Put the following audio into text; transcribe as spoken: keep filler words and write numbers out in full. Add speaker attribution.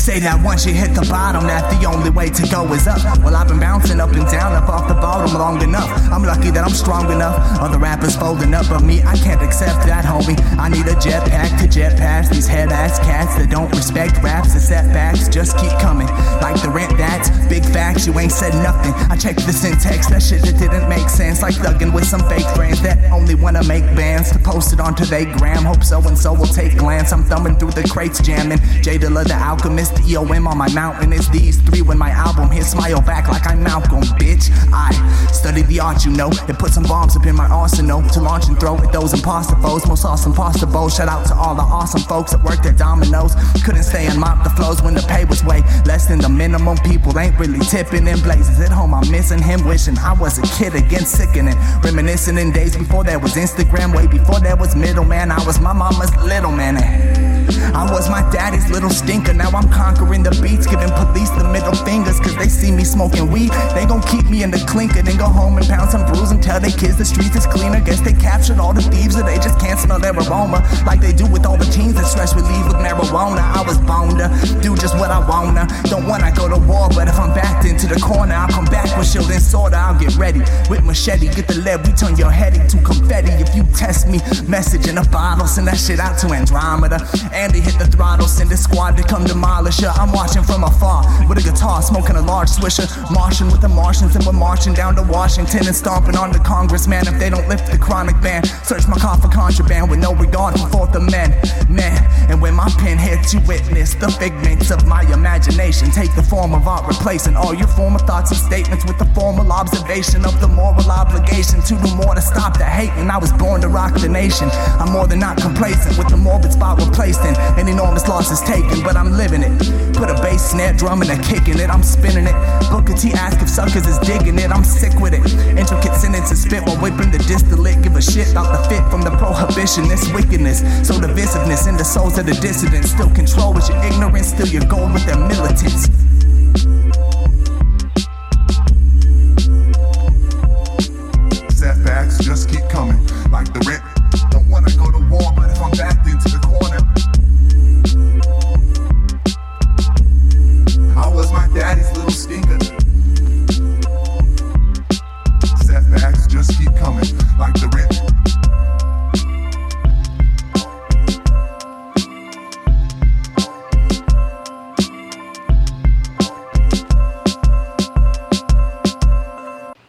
Speaker 1: say that once you hit the bottom, that the only way to go is up. Well, I've been bouncing up and down, up off the bottom long enough. I'm lucky that I'm strong enough. Other rappers folding up, but me, I can't accept that, homie. I need a jetpack to jet past these head-ass cats that don't respect raps and setbacks. Just keep coming, like the rent, that's big facts. You ain't said nothing. I checked the syntax, that shit that didn't make sense. Like thugging with some fake friends that only wanna make bands to post it onto they gram. Hope so and so will take glance. I'm thumbing through the crates, jamming J Dilla the Alchemist, E O M on my mountain. It's these three when my album hits. Smile back like I'm Malcolm, bitch. I studied the art, you know, and put some bombs up in my arsenal to launch and throw at those imposter foes. Most awesome possible. Shout out to all the awesome folks that worked at Domino's. Couldn't stay and mop the flows when the pay was way less than the minimum. People ain't really tipping in blazes. At home I'm missing him, wishing I was a kid again, sickening. Reminiscing in days before there was Instagram, way before there was middleman. I was my mama's little man. I was my daddy's little stinker. Now I'm conquering the beats, giving police the middle fingers, cause they see me smoking weed. They gon' keep me in the clinker, then go home and pound some brews and tell their kids the streets is cleaner. Guess they captured all the thieves or they just can't smell their aroma, like they do with all the teens that stress relief with marijuana. I was born to do just what I wanna. Don't wanna go to war, but if I'm backed into the corner, I'll come back with shield and sword. I'll get ready with machete, get the lead, we turn your head into confetti. If you test me, message in a bottle, send that shit out to Andromeda. Andy hit the throttle, send a squad to come demolish her. I'm watching from afar with a guitar, smoking a large swisher, marching with the Martians, and we're marching down to Washington and stomping on the congressman if they don't lift the chronic ban. Search my car for contraband with no regard for Fourth Amendment, man. And when my pen hits, you witness the figments of my imagination take the form of art, replacing all your former thoughts and statements with the formal observation of the moral obligation to do more to stop the hate. And I was born to rock the nation. I'm more than not complacent with the morbid spot replaced in. An enormous loss is taken, but I'm living it. Put a bass snare drum and a kick in it, I'm spinning it. Booker T ask if suckers is digging it, I'm sick with it. Intricate sentences spit while whipping the distillate. Give a shit about the fit from the prohibitionist wickedness. So divisiveness in the souls of the dissidents. Still control with your ignorance, still your goal with their militants.